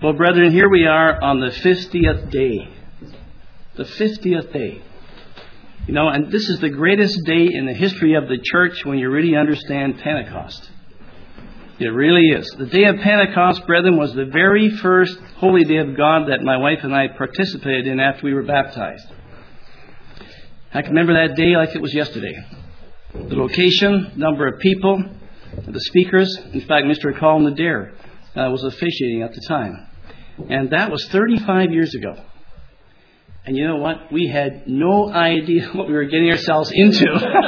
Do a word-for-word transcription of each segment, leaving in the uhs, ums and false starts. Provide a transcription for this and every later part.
Well, brethren, here we are on the fiftieth day. The fiftieth day. You know, and this is the greatest day in the history of the church when you really understand Pentecost. It really is. The day of Pentecost, brethren, was the very first holy day of God that my wife and I participated in after we were baptized. I can remember that day like it was yesterday. The location, number of people, the speakers. In fact, Mister Colin Adair uh, was officiating at the time. And that was thirty-five years ago. And you know what? We had no idea what we were getting ourselves into.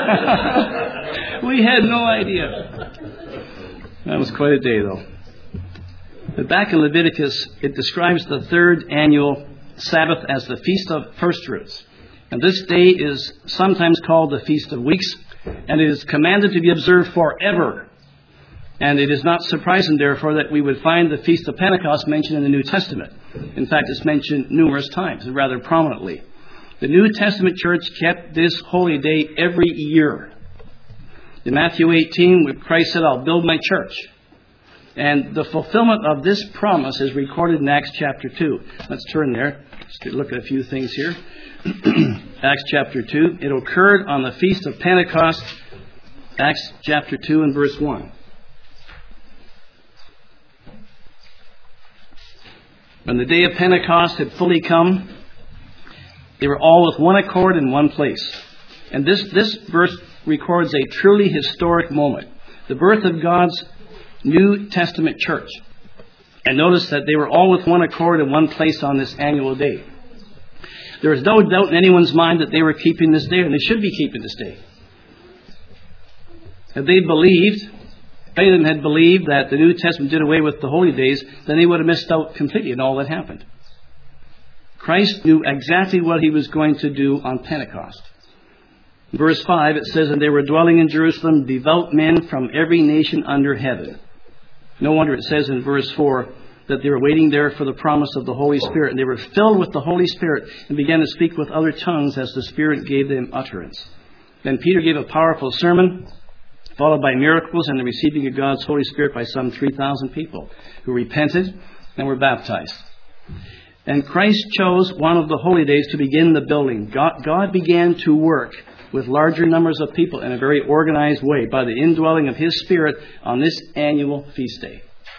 We had no idea. That was quite a day, though. But back in Leviticus, it describes the third annual Sabbath as the Feast of First Fruits. And this day is sometimes called the Feast of Weeks, and it is commanded to be observed forever. And it is not surprising, therefore, that we would find the Feast of Pentecost mentioned in the New Testament. In fact, it's mentioned numerous times, and rather prominently. The New Testament church kept this holy day every year. In Matthew eighteen, Christ said, "I'll build my church." And the fulfillment of this promise is recorded in Acts chapter two. Let's turn there. Let's look at a few things here. Acts chapter two. It occurred on the Feast of Pentecost. Acts chapter two and verse one. When the day of Pentecost had fully come, they were all with one accord in one place. And this, this verse records a truly historic moment. The birth of God's New Testament church. And notice that they were all with one accord in one place on this annual day. There is no doubt in anyone's mind that they were keeping this day, and they should be keeping this day. If they believed, if any of them had believed that the New Testament did away with the holy days, then they would have missed out completely on all that happened. Christ knew exactly what he was going to do on Pentecost. In verse five, it says, "And they were dwelling in Jerusalem, devout men from every nation under heaven." No wonder it says in verse four that they were waiting there for the promise of the Holy Spirit. And they were filled with the Holy Spirit and began to speak with other tongues as the Spirit gave them utterance. Then Peter gave a powerful sermon, followed by miracles and the receiving of God's Holy Spirit by some three thousand people who repented and were baptized. And Christ chose one of the holy days to begin the building. God, God began to work with larger numbers of people in a very organized way by the indwelling of His Spirit on this annual feast day.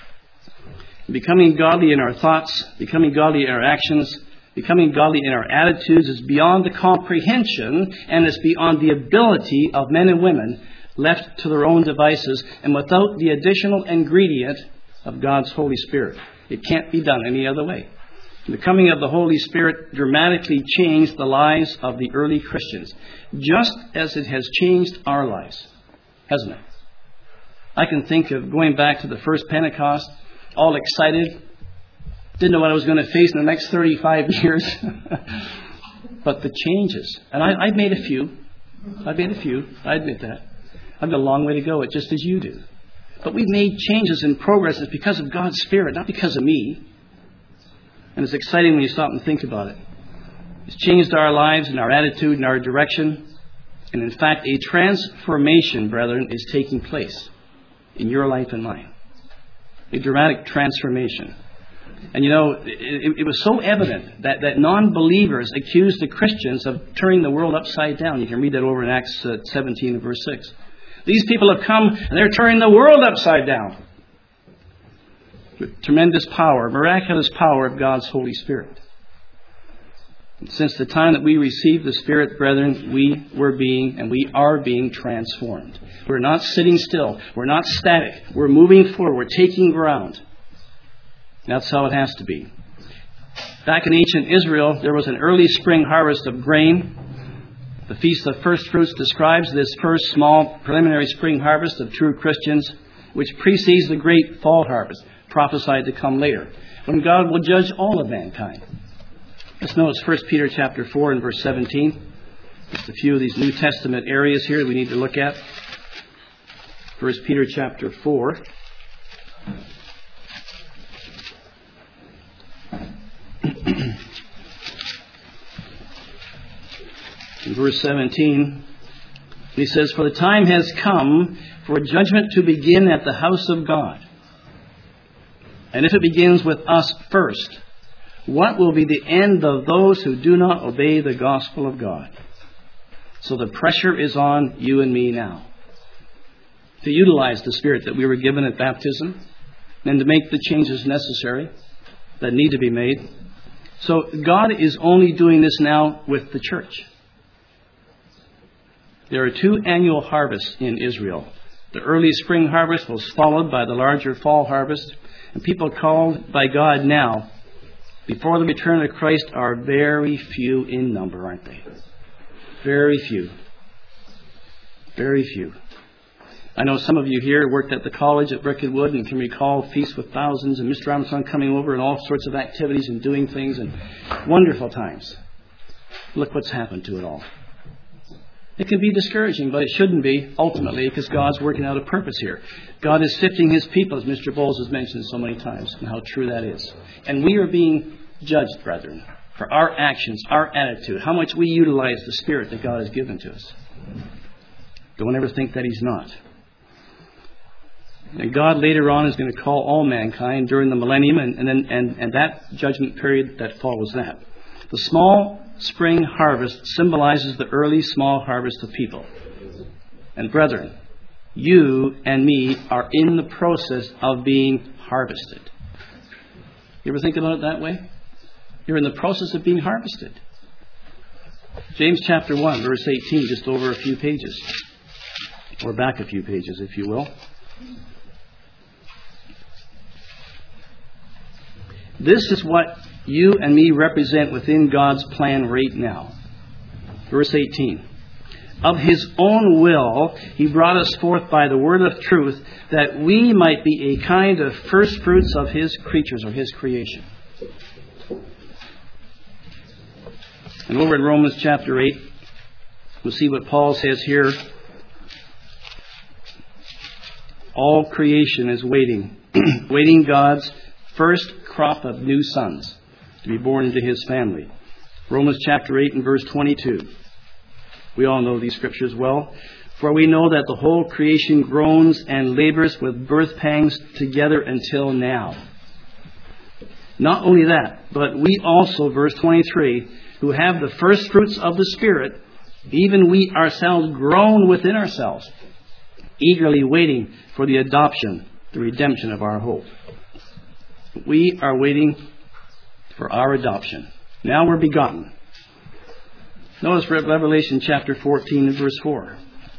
Becoming godly in our thoughts, becoming godly in our actions, becoming godly in our attitudes is beyond the comprehension and it's beyond the ability of men and women left to their own devices and without the additional ingredient of God's Holy Spirit. It can't be done any other way. The coming of the Holy Spirit dramatically changed the lives of the early Christians, just as it has changed our lives, hasn't it? I can think of going back to the first Pentecost, all excited, didn't know what I was going to face in the next thirty-five years. But the changes, and I, I've made a few, I've made a few, I admit that. I've got a long way to go, just as you do. But we've made changes and progress. It's because of God's Spirit, not because of me. And it's exciting when you stop and think about it. It's changed our lives and our attitude and our direction. And in fact, a transformation, brethren, is taking place in your life and mine. A dramatic transformation. And you know, it, it was so evident that, that non-believers accused the Christians of turning the world upside down. You can read that over in Acts seventeen and verse six. These people have come and they're turning the world upside down. With tremendous power, miraculous power of God's Holy Spirit. And since the time that we received the Spirit, brethren, we were being and we are being transformed. We're not sitting still. We're not static. We're moving forward. We're taking ground. That's how it has to be. Back in ancient Israel, there was an early spring harvest of grain. The Feast of First Fruits describes this first small preliminary spring harvest of true Christians, which precedes the great fall harvest, prophesied to come later, when God will judge all of mankind. Let's notice First Peter chapter four and verse seventeen. Just a few of these New Testament areas here we need to look at. First Peter chapter four. In verse seventeen, he says, "For the time has come for judgment to begin at the house of God. And if it begins with us first, what will be the end of those who do not obey the gospel of God? So the pressure is on you and me now to utilize the Spirit that we were given at baptism and to make the changes necessary that need to be made. So God is only doing this now with the church. There are two annual harvests in Israel. The early spring harvest was followed by the larger fall harvest. And people called by God now, before the return of Christ, are very few in number, aren't they? Very few. Very few. I know some of you here worked at the college at Brickwood and can recall Feasts with Thousands and Mister Armstrong coming over and all sorts of activities and doing things and wonderful times. Look what's happened to it all. It can be discouraging, but it shouldn't be, ultimately, because God's working out a purpose here. God is sifting His people, as Mister Bowles has mentioned so many times, and how true that is. And we are being judged, brethren, for our actions, our attitude, how much we utilize the Spirit that God has given to us. Don't ever think that He's not. And God later on is going to call all mankind during the millennium, and, and, then, and, and that judgment period that follows that. The small spring harvest symbolizes the early small harvest of people. And brethren, you and me are in the process of being harvested. You ever think about it that way? You're in the process of being harvested. James chapter one, verse eighteen, just over a few pages. Or back a few pages, if you will. This is what you and me represent within God's plan right now. Verse eighteen. Of His own will, He brought us forth by the word of truth, that we might be a kind of first fruits of His creatures, or His creation. And over in Romans chapter eight, we'll see what Paul says here. All creation is waiting, waiting God's first crop of new sons to be born into His family. Romans chapter eight and verse twenty-two. We all know these scriptures well. For we know that the whole creation groans and labors with birth pangs together until now. Not only that, but we also, verse twenty-three, who have the first fruits of the Spirit, even we ourselves groan within ourselves, eagerly waiting for the adoption, the redemption of our hope. We are waiting for our adoption. Now we're begotten. Notice Revelation chapter fourteen and verse four.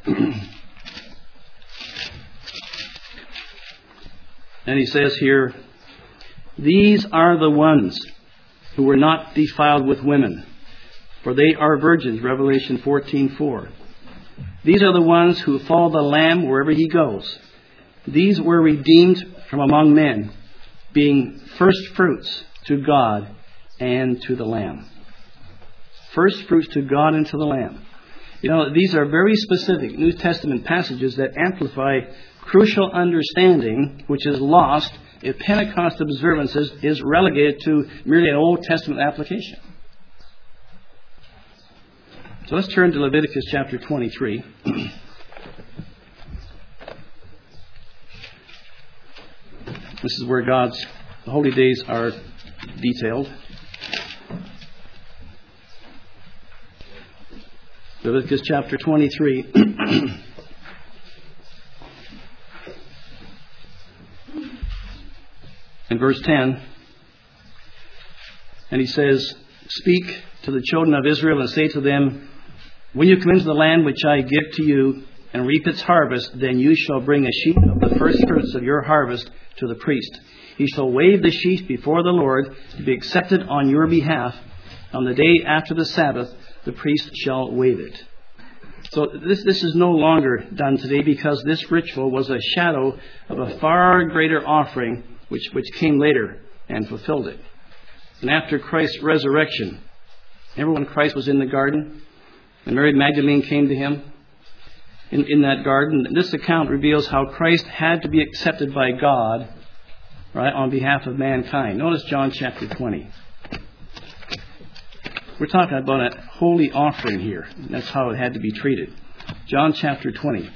And he says here, these are the ones who were not defiled with women, for they are virgins. Revelation fourteen four. These are the ones who follow the Lamb wherever He goes. These were redeemed from among men, being first fruits to God and to the Lamb. First fruits to God and to the Lamb. You know, these are very specific New Testament passages that amplify crucial understanding, which is lost if Pentecost observances is relegated to merely an Old Testament application. So let's turn to Leviticus chapter twenty-three. This is where God's holy days are detailed. Leviticus chapter twenty-three. In verse ten. And he says, speak to the children of Israel and say to them, when you come into the land which I give to you and reap its harvest, then you shall bring a sheaf of the first fruits of your harvest to the priest. He shall wave the sheaf before the Lord to be accepted on your behalf. On the day after the Sabbath, the priest shall wave it. So this, this is no longer done today, because this ritual was a shadow of a far greater offering which, which came later and fulfilled it. And after Christ's resurrection, remember when Christ was in the garden and Mary Magdalene came to Him in, in that garden? This account reveals how Christ had to be accepted by God, right, on behalf of mankind. Notice John chapter twenty. We're talking about a holy offering here. That's how it had to be treated. John chapter twenty.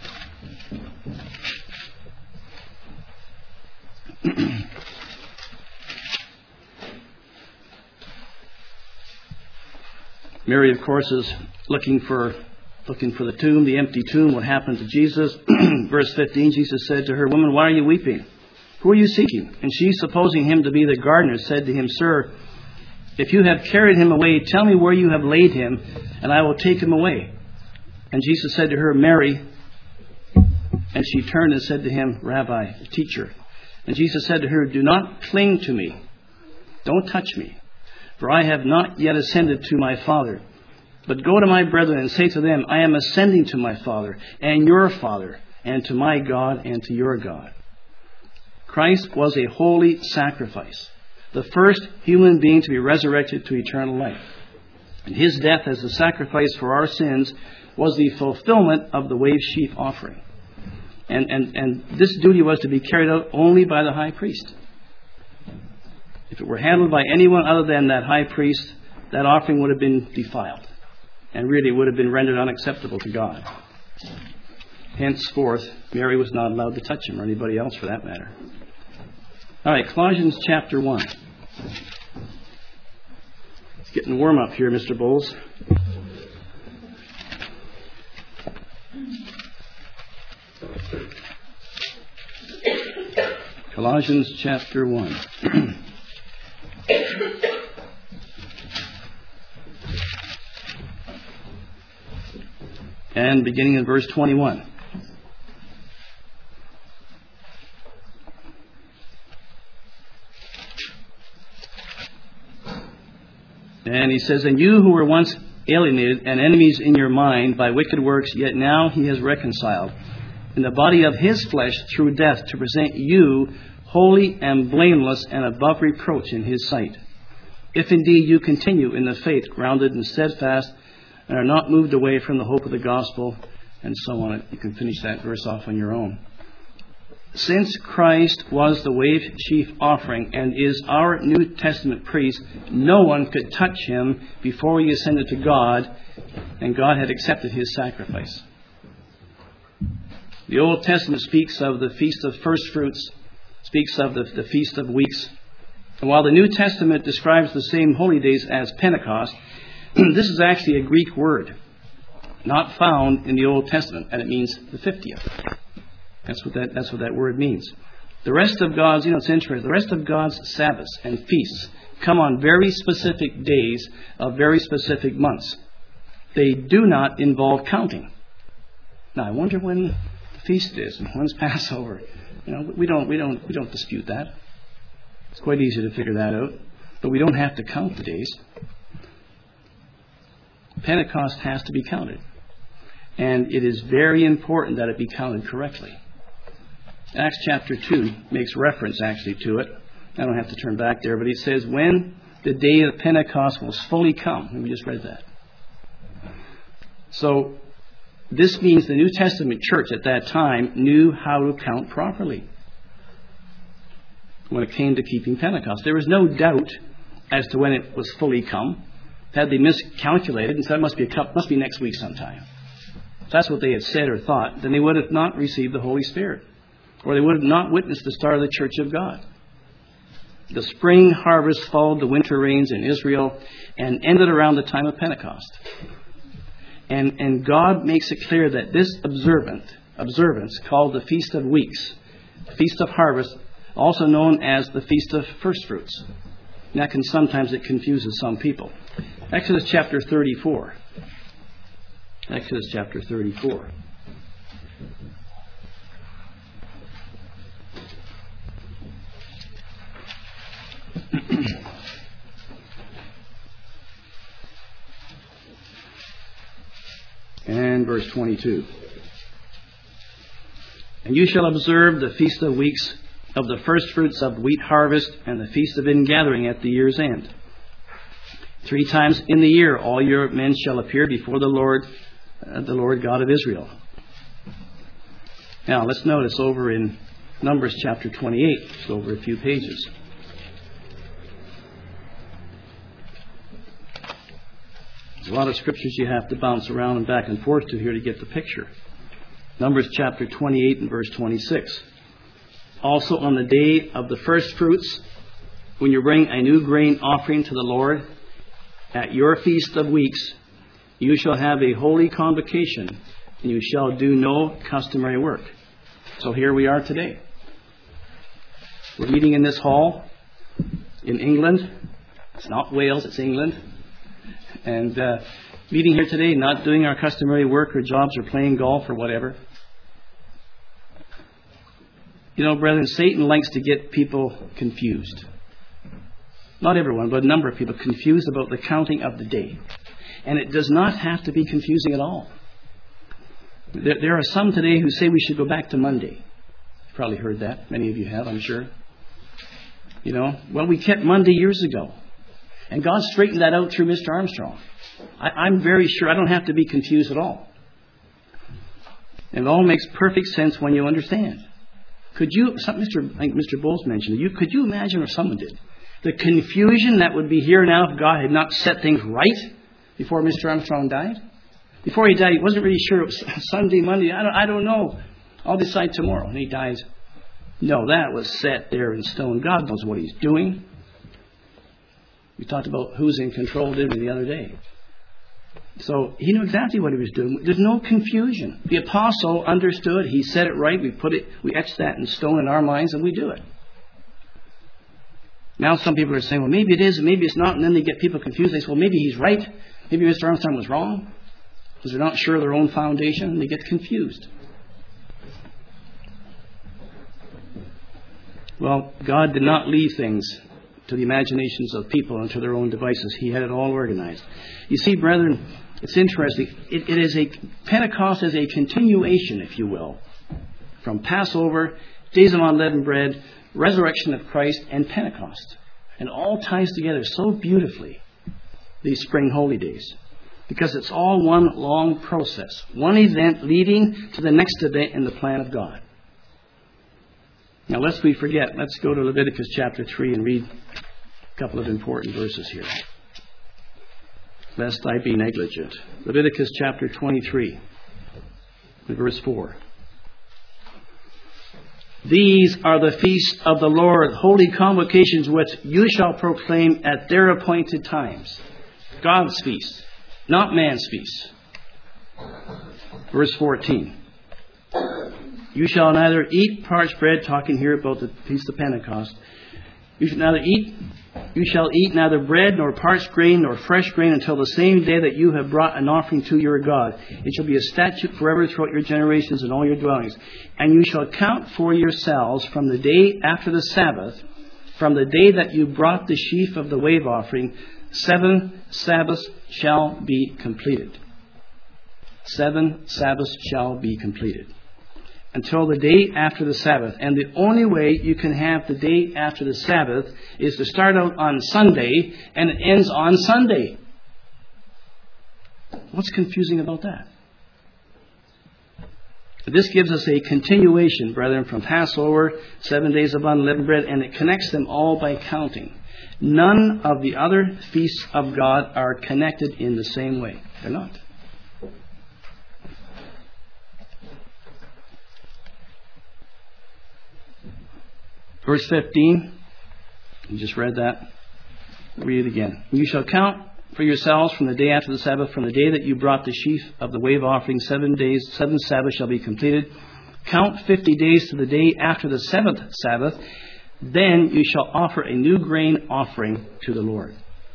Mary, of course, is looking for looking for the tomb, the empty tomb, what happened to Jesus. Verse fifteen, Jesus said to her, "Woman, why are you weeping? Who are you seeking?" And she, supposing him to be the gardener, said to him, "Sir, if you have carried him away, tell me where you have laid him, and I will take him away." And Jesus said to her, "Mary." And she turned and said to him, "Rabbi," teacher. And Jesus said to her, "Do not cling to me. Don't touch me, for I have not yet ascended to my Father. But go to my brethren and say to them, I am ascending to my Father and your Father, and to my God and to your God." Christ was a holy sacrifice, the first human being to be resurrected to eternal life. And his death as a sacrifice for our sins was the fulfillment of the wave sheaf offering. And, and, and this duty was to be carried out only by the high priest. If it were handled by anyone other than that high priest, that offering would have been defiled and really would have been rendered unacceptable to God. Henceforth, Mary was not allowed to touch him, or anybody else for that matter. All right, Colossians chapter one. It's getting warm up here, Mister Bowles. Colossians chapter one. And beginning in verse twenty-one. And he says, "And you who were once alienated and enemies in your mind by wicked works, yet now he has reconciled in the body of his flesh through death, to present you holy and blameless and above reproach in his sight. If indeed you continue in the faith, grounded and steadfast, and are not moved away from the hope of the gospel," and so on. You can finish that verse off on your own. Since Christ was the wave sheaf offering and is our New Testament priest, no one could touch him before he ascended to God, and God had accepted his sacrifice. The Old Testament speaks of the Feast of First Fruits, speaks of the, the Feast of Weeks. And while the New Testament describes the same holy days as Pentecost, this is actually a Greek word, not found in the Old Testament, and it means the fiftieth. That's what that, that's what that word means. The rest of God's, you know, it's interesting, the rest of God's Sabbaths and feasts come on very specific days of very specific months. They do not involve counting. Now, I wonder when the feast is and when's Passover. You know, we don't, we don't, we don't dispute that. It's quite easy to figure that out, but we don't have to count the days. Pentecost has to be counted, and it is very important that it be counted correctly. Acts chapter two makes reference actually to it. I don't have to turn back there, but it says, when the day of Pentecost was fully come. And we just read that. So this means the New Testament church at that time knew how to count properly when it came to keeping Pentecost. There was no doubt as to when it was fully come. Had they miscalculated and said it must be a couple, must be next week sometime, if that's what they had said or thought, then they would have not received the Holy Spirit, or they would have not witnessed the start of the Church of God. The spring harvest followed the winter rains in Israel and ended around the time of Pentecost. And, and God makes it clear that this observant, observance, called the Feast of Weeks, the Feast of Harvest, also known as the Feast of First Fruits. And that can sometimes it confuses some people. Exodus chapter thirty-four. Exodus chapter thirty-four. And verse twenty-two. And you shall observe the Feast of Weeks of the first fruits of wheat harvest and the Feast of Ingathering at the year's end. Three times in the year all your men shall appear before the Lord, uh, the Lord God of Israel. Now let's notice over in Numbers chapter twenty-eight, just over a few pages. There's a lot of scriptures you have to bounce around and back and forth to here to get the picture. Numbers chapter twenty-eight and verse twenty-six. Also on the day of the first fruits, when you bring a new grain offering to the Lord, At your feast of weeks, you shall have a holy convocation, and you shall do no customary work. So here we are today. We're meeting in this hall in England. It's not Wales, it's England. And uh, meeting here today, not doing our customary work or jobs or playing golf or whatever. You know, brethren, Satan likes to get people confused. Not everyone, but a number of people confused about the counting of the day. And it does not have to be confusing at all. There, there are some today who say we should go back to Monday. You've probably heard that. Many of you have, I'm sure. You know, well, we kept Monday years ago. And God straightened that out through Mister Armstrong. I, I'm very sure I don't have to be confused at all. And it all makes perfect sense when you understand. Could you, some, Mister I think Mister Bowles mentioned, you, could you imagine, or someone did, the confusion that would be here now if God had not set things right before Mister Armstrong died? Before he died, he wasn't really sure it was Sunday, Monday. I don't, I don't know. I'll decide tomorrow. And he dies. No, that was set there in stone. God knows what He's doing. We talked about who's in control, didn't we, the other day? So He knew exactly what He was doing. There's no confusion. The apostle understood. He said it right. We put it, we etched that in stone in our minds, and we do it. Now some people are saying, well, maybe it is, and maybe it's not, and then they get people confused. They say, well, maybe he's right. Maybe Mister Armstrong was wrong. Because they're not sure of their own foundation, and they get confused. Well, God did not leave things to the imaginations of people and to their own devices. He had it all organized. You see, brethren, it's interesting. It, it is a Pentecost is a continuation, if you will, from Passover, Days of Unleavened Bread, resurrection of Christ, and Pentecost. And all ties together so beautifully, these spring holy days. Because it's all one long process. One event leading to the next event in the plan of God. Now, lest we forget, let's go to Leviticus chapter three and read a couple of important verses here. Lest I be negligent. Leviticus chapter twenty-three, verse four. These are the feasts of the Lord, holy convocations which you shall proclaim at their appointed times. God's feasts, not man's feasts. Verse fourteen. You shall neither eat parched bread, talking here about the Feast of Pentecost. You shall neither eat, you shall eat neither bread nor parched grain nor fresh grain until the same day that you have brought an offering to your God. It shall be a statute forever throughout your generations and all your dwellings. And you shall count for yourselves from the day after the Sabbath, from the day that you brought the sheaf of the wave offering, seven Sabbaths shall be completed. Seven Sabbaths shall be completed. Until the day after the Sabbath. And the only way you can have the day after the Sabbath is to start out on Sunday and it ends on Sunday. What's confusing about that? This gives us a continuation, brethren, from Passover, seven days of unleavened bread, and it connects them all by counting. None of the other feasts of God are connected in the same way. They're not. Verse fifteen, you just read that. Read it again. You shall count for yourselves from the day after the Sabbath, from the day that you brought the sheaf of the wave offering, seven days, seven Sabbaths shall be completed. Count fifty days to the day after the seventh Sabbath. Then you shall offer a new grain offering to the Lord.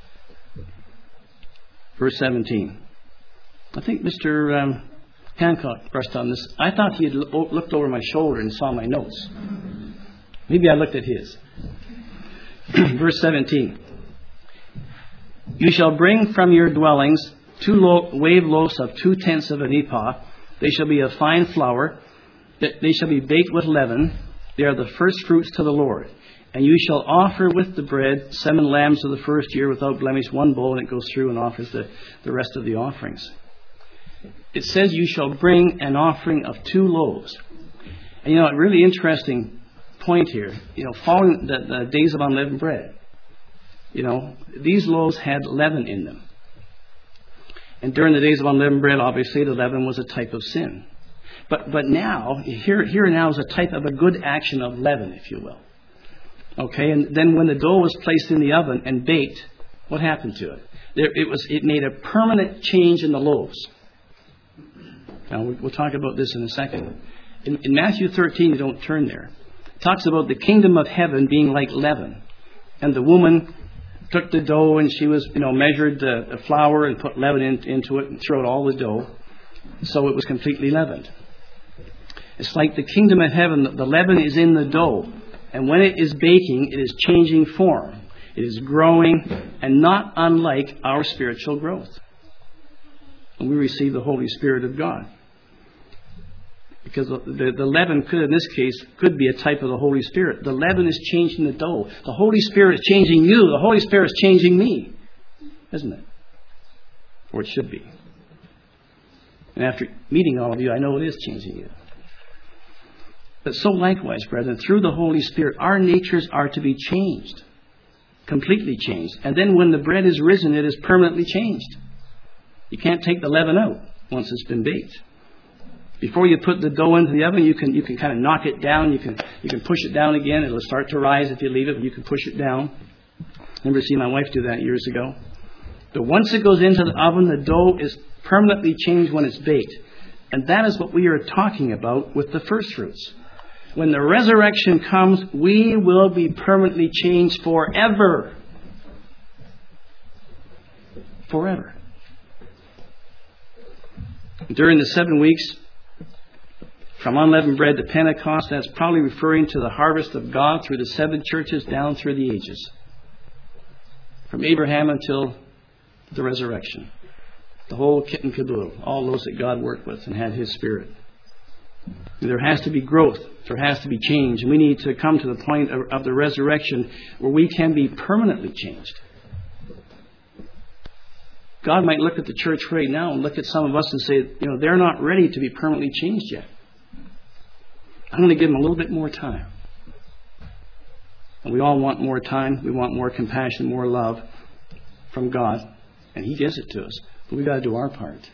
Verse seventeen. I think Mister Um, Hancock brushed on this. I thought he had looked over my shoulder and saw my notes. Maybe I looked at his. Verse seventeen. You shall bring from your dwellings two lo- wave loaves of two tenths of an ephah. They shall be of fine flour. They shall be baked with leaven. They are the first fruits to the Lord. And you shall offer with the bread seven lambs of the first year without blemish, one bull, and it goes through and offers the, the rest of the offerings. It says you shall bring an offering of two loaves. And you know, a really interesting point here, you know, following the, the days of unleavened bread, you know, these loaves had leaven in them. And during the days of unleavened bread, obviously, the leaven was a type of sin. But but now, here, here now is a type of a good action of leaven, if you will. Okay, and then when the dough was placed in the oven and baked, what happened to it? There, it was. It made a permanent change in the loaves. Now, we'll talk about this in a second. In, in Matthew thirteen, you don't turn there. It talks about the kingdom of heaven being like leaven. And the woman took the dough and she was, you know, measured the, the flour and put leaven in, into it and threw out all the dough. So it was completely leavened. It's like the kingdom of heaven. The leaven is in the dough. And when it is baking, it is changing form. It is growing, and not unlike our spiritual growth. And we receive the Holy Spirit of God. Because the, the, the leaven could, in this case, could be a type of the Holy Spirit. The leaven is changing the dough. The Holy Spirit is changing you. The Holy Spirit is changing me. Isn't it? Or it should be. And after meeting all of you, I know it is changing you. But so likewise, brethren, through the Holy Spirit, our natures are to be changed. Completely changed. And then when the bread is risen, it is permanently changed. You can't take the leaven out once it's been baked. Before you put the dough into the oven, you can you can kind of knock it down. You can you can push it down again. It'll start to rise if you leave it, but you can push it down. I remember seeing my wife do that years ago. But once it goes into the oven, the dough is permanently changed when it's baked. And that is what we are talking about with the first fruits. When the resurrection comes, we will be permanently changed forever. Forever. During the seven weeks, from unleavened bread to Pentecost, that's probably referring to the harvest of God through the seven churches down through the ages. From Abraham until the resurrection. The whole kit and caboodle. All those that God worked with and had His Spirit. There has to be growth. There has to be change. And we need to come to the point of, of the resurrection where we can be permanently changed. God might look at the church right now and look at some of us and say, you know, they're not ready to be permanently changed yet. I'm going to give them a little bit more time. And we all want more time. We want more compassion, more love from God. And He gives it to us. But we've got to do our part.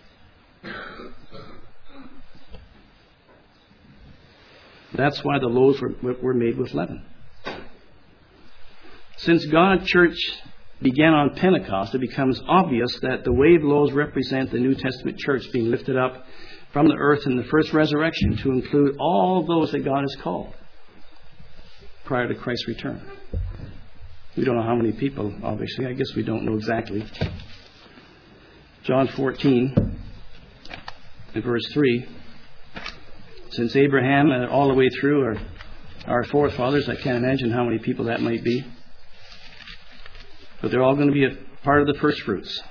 That's why the loaves were, were made with leaven. Since God's church began on Pentecost, it becomes obvious that the wave loaves represent the New Testament church being lifted up from the earth in the first resurrection to include all those that God has called prior to Christ's return. We don't know how many people, obviously. I guess we don't know exactly. John fourteen, in verse three. Since Abraham and all the way through our, our forefathers, I can't imagine how many people that might be. But they're all going to be a part of the first fruits.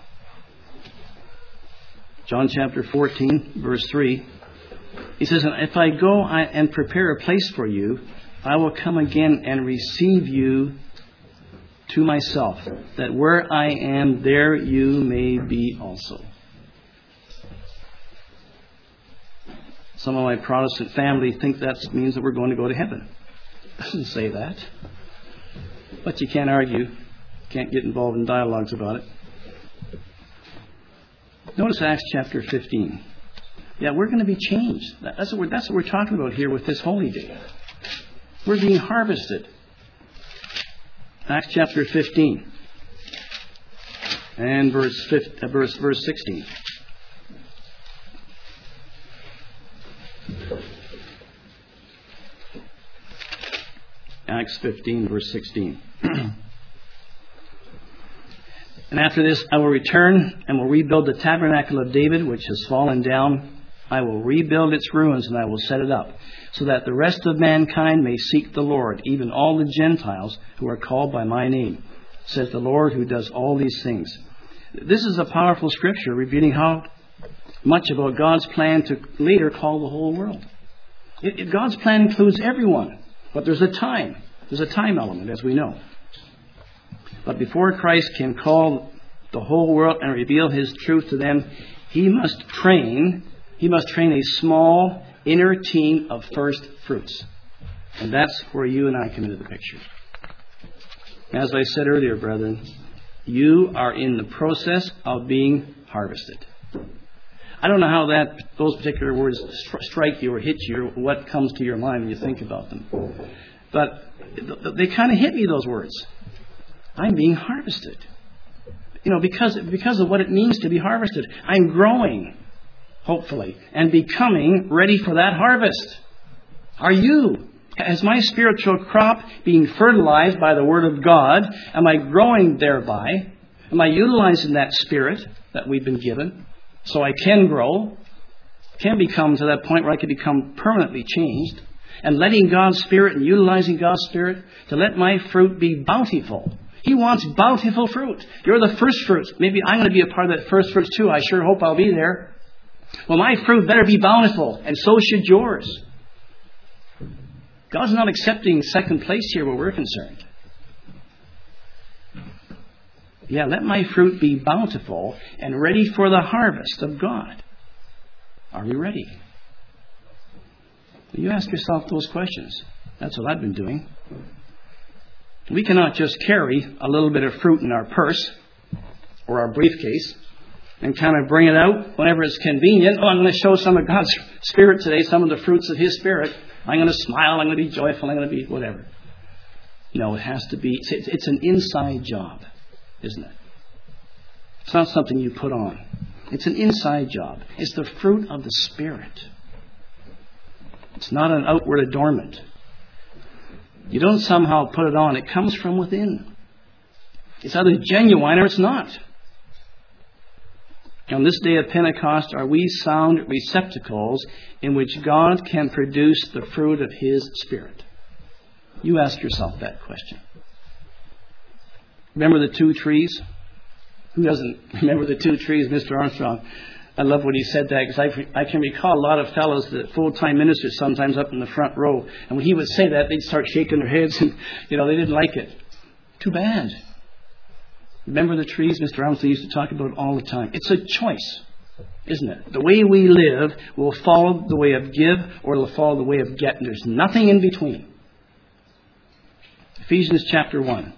John chapter fourteen, verse three. He says, "And if I go and prepare a place for you, I will come again and receive you to myself, that where I am, there you may be also." Some of my Protestant family think that means that we're going to go to heaven. It doesn't say that. But you can't argue. Can't get involved in dialogues about it. Notice Acts chapter fifteen. Yeah, we're going to be changed. That's what we're, that's what we're talking about here with this holy day. We're being harvested. Acts chapter fifteen. And verse, fifteen, uh, verse, verse sixteen. Acts fifteen, verse sixteen. "And after this I will return and will rebuild the tabernacle of David, which has fallen down. I will rebuild its ruins, and I will set it up, so that the rest of mankind may seek the Lord, even all the Gentiles who are called by my name, says the Lord who does all these things." This is a powerful scripture revealing how much about God's plan to later call the whole world. It, it, God's plan includes everyone, but there's a time. There's a time element, as we know. But before Christ can call the whole world and reveal His truth to them, He must train, He must train a small inner team of first fruits. And that's where you and I come into the picture. As I said earlier, brethren, you are in the process of being harvested. I don't know how that those particular words strike you or hit you, or what comes to your mind when you think about them. But they kind of hit me, those words. I'm being harvested. You know, because, because of what it means to be harvested. I'm growing, hopefully, and becoming ready for that harvest. Are you? Is my spiritual crop being fertilized by the Word of God? Am I growing thereby? Am I utilizing that Spirit that we've been given so I can grow, can become to that point where I can become permanently changed, and letting God's Spirit and utilizing God's Spirit to let my fruit be bountiful? He wants bountiful fruit. You're the first fruits. Maybe I'm going to be a part of that first fruits too. I sure hope I'll be there. Well, my fruit better be bountiful, and so should yours. God's not accepting second place here where we're concerned. Yeah, let my fruit be bountiful and ready for the harvest of God. Are we ready? You ask yourself those questions. That's what I've been doing. We cannot just carry a little bit of fruit in our purse or our briefcase and kind of bring it out whenever it's convenient. Oh, I'm going to show some of God's Spirit today, some of the fruits of His Spirit. I'm going to smile, I'm going to be joyful, I'm going to be whatever. No, it has to be, it's, it's an inside job, isn't it? It's not something you put on. It's an inside job. It's the fruit of the Spirit. It's not an outward adornment. You don't somehow put it on. It comes from within. It's either genuine or it's not. On this day of Pentecost, are we sound receptacles in which God can produce the fruit of His Spirit? You ask yourself that question. Remember the two trees? Who doesn't remember the two trees, Mister Armstrong? I love when he said that, because I, I can recall a lot of fellows, that full-time ministers, sometimes up in the front row, and when he would say that, they'd start shaking their heads, and you know they didn't like it. Too bad. Remember the trees? Mister Armstrong used to talk about it all the time. It's a choice, isn't it? The way we live will follow the way of give, or it will follow the way of get. And there's nothing in between. Ephesians chapter one.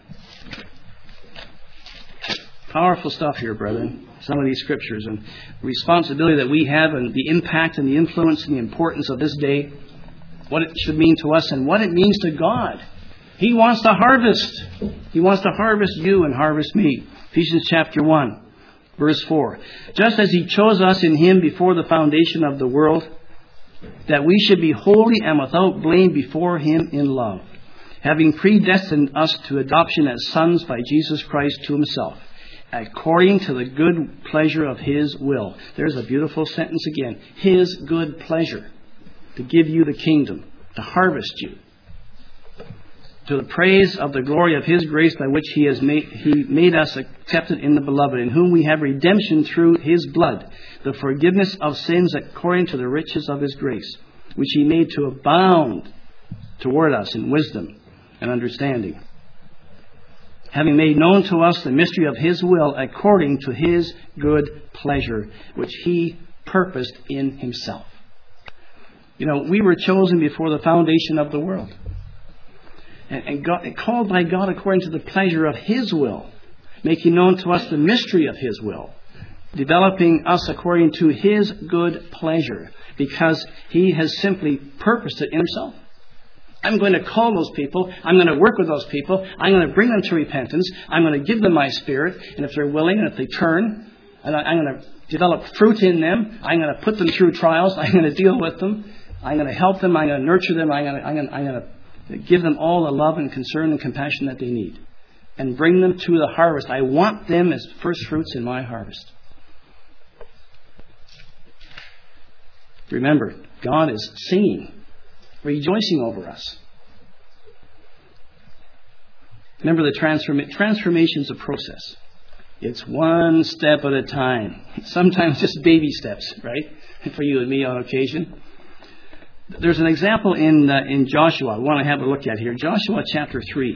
Powerful stuff here, brethren. Some of these scriptures and the responsibility that we have, and the impact and the influence and the importance of this day, what it should mean to us and what it means to God. He wants to harvest. He wants to harvest you and harvest me. Ephesians chapter one, verse four. Just as He chose us in Him before the foundation of the world, that we should be holy and without blame before Him in love, having predestined us to adoption as sons by Jesus Christ to Himself, according to the good pleasure of His will. There's a beautiful sentence again. His good pleasure to give you the kingdom, to harvest you, to the praise of the glory of His grace by which He has made, He made us accepted in the Beloved, in whom we have redemption through His blood, the forgiveness of sins according to the riches of His grace, which He made to abound toward us in wisdom and understanding, having made known to us the mystery of His will according to His good pleasure, which He purposed in Himself. You know, we were chosen before the foundation of the world. And God, called by God according to the pleasure of His will, making known to us the mystery of His will, developing us according to His good pleasure, because He has simply purposed it in Himself. I'm going to call those people. I'm going to work with those people. I'm going to bring them to repentance. I'm going to give them my Spirit. And if they're willing and if they turn, and I'm going to develop fruit in them. I'm going to put them through trials. I'm going to deal with them. I'm going to help them. I'm going to nurture them. I'm going to, I'm going to, I'm going to give them all the love and concern and compassion that they need, and bring them to the harvest. I want them as first fruits in my harvest. Remember, God is singing, rejoicing over us. Remember, the transform- transformation is a process. It's one step at a time. Sometimes just baby steps, right? For you and me on occasion. There's an example in uh, in Joshua I want to have a look at here. Joshua chapter three.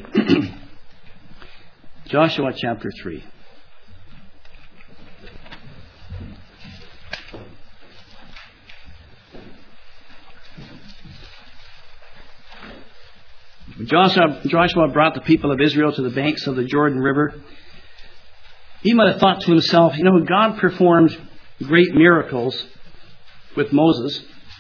Joshua chapter three. Joshua, Joshua brought the people of Israel to the banks of the Jordan River. He might have thought to himself, you know, God performed great miracles with Moses.